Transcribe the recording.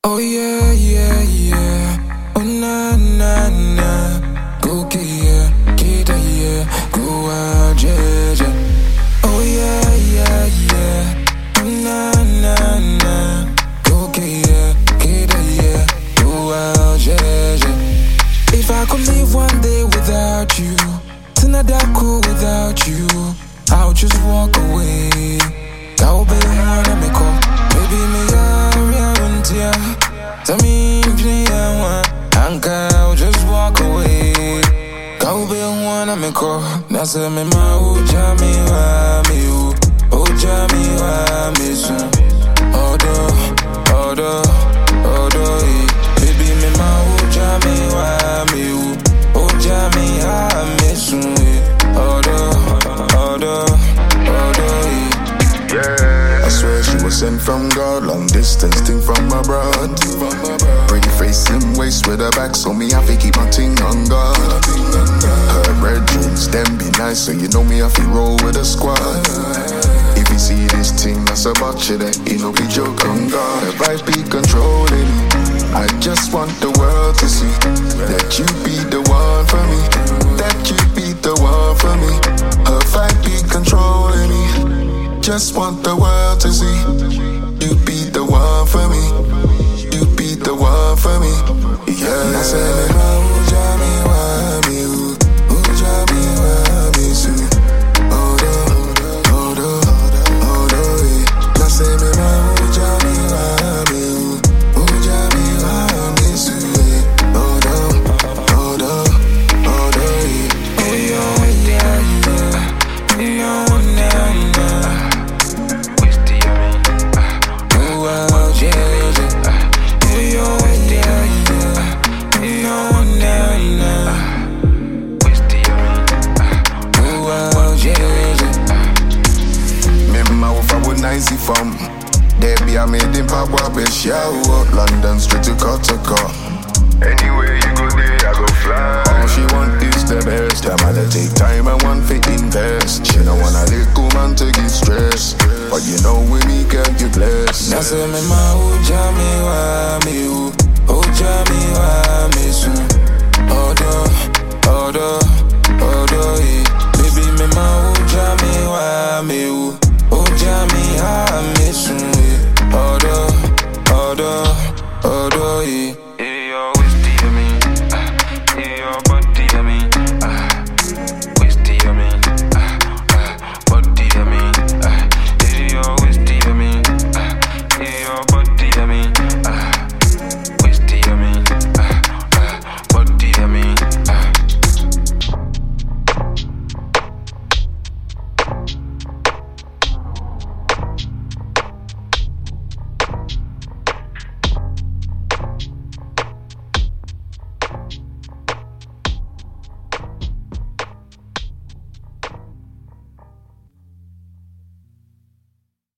Oh yeah, yeah, yeah. Oh na na na. Go get yeah, get a yeah. Go out, yeah, yeah. Oh yeah, yeah, yeah. Oh na na na. Go get yeah, get a yeah. Go out, yeah, yeah. If I could live one day without you, tonight I could without you, I'll just walk away. That'll be one of me call. Baby, me tell me if you want, I'll just walk away. Go be one of me call. Now say me ma uja mi wa mi u, uja mi wa mi soon. Odo, baby me ma uja mi wa mi u, uja mi wa mi soon. Odo, yeah. I swear she was sent from God, long distance thing from abroad. Pretty face in waist with her back, so me have to keep my ting on God. Her brethrens, them be nice, so you know me have to roll with a squad. If you see this thing, that's about you, then you know we joke on God. Her vibes be controlling me. I just want the world to see that you be the one for me, that you be the one for me. Her vibe be controlling me. Just want the world to see you be the one for me. You be the one for me. Yeah. I said me ma uja mi wa mi u, uja mi wa mi su. Odo. I said me ma uja mi wa mi u, uja mi wa mi su. Odo. oh yeah, yeah, yeah. No, no. Easy from there be I made in Papa Beshow London straight to Kotoko. Anywhere you go there, I go fly. All she want is the best. Time I take time and want to invest. She don't wanna let go man to get stressed. But you know with me, girl, you blessed. Now say me ma uja mi wa mi u, uja mi wa mi su. Odo, baby me ma uja mi wa mi u, uja mi wa mi su. Odo,